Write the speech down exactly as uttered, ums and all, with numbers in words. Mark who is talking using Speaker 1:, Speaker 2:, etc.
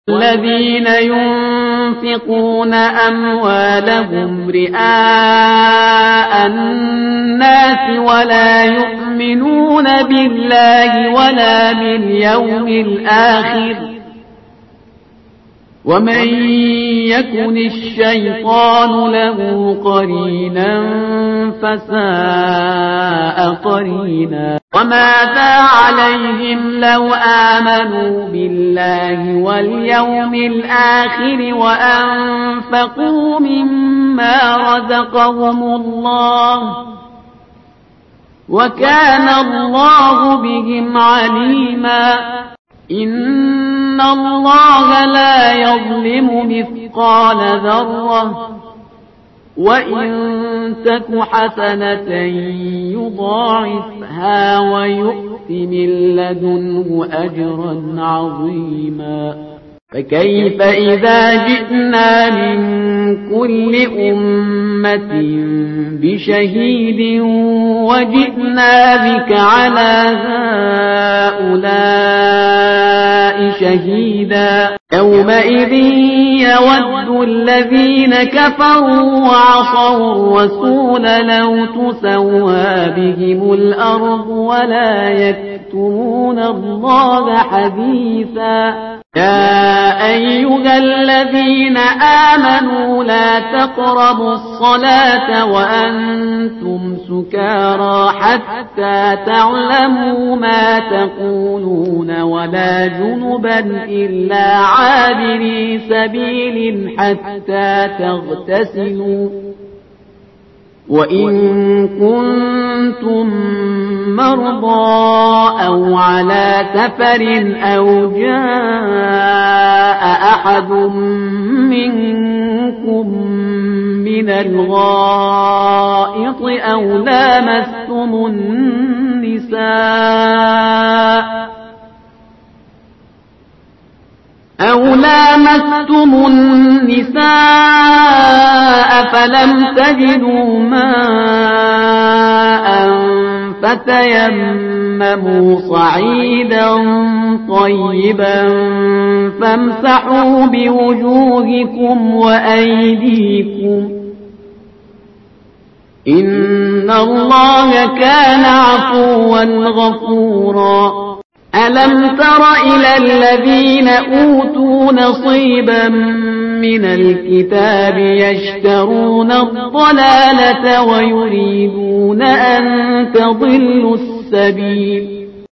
Speaker 1: الذين ينفقون أموالهم رئاء الناس ولا يؤمنون بالله ولا باليوم الآخر ومن يكن الشيطان له قرينا فساء قرينا وماذا عليهم لو آمنوا بالله واليوم الآخر وأنفقوا مما رزقهم الله وكان الله بهم عليما إن الله لا يظلم مثقال ذرة وإن تك حسنة يضاعفها ويؤت من لدنه أجرا عظيما فكيف إذا جئنا من كل أمة بشهيد وجئنا بك على هؤلاء شهيدا يومئذ يود الذين كفروا وعصوا الرسول لو تسوى بهم الأرض ولا يكتمون الله حديثا يا أيها الذين آمنوا لا تقربوا الصلاة وأنتم سكارى حتى تعلموا ما تقولون ولا جنبا إلا عابري سبيل حتى تغتسلوا وإن كنتم مرضى أو على سفر أو جاء أحد منكم من الغائط أو لامستم النساء أو لامستم النساء فلم تجدوا ماء فتيمموا صعيدا طيبا فامسحوا بوجوهكم وأيديكم إن الله كان عفوا غفورا ألم تر إلى الذين أوتوا نصيبا من الكتاب يشترون الضلالة ويريدون أن تضلوا السبيل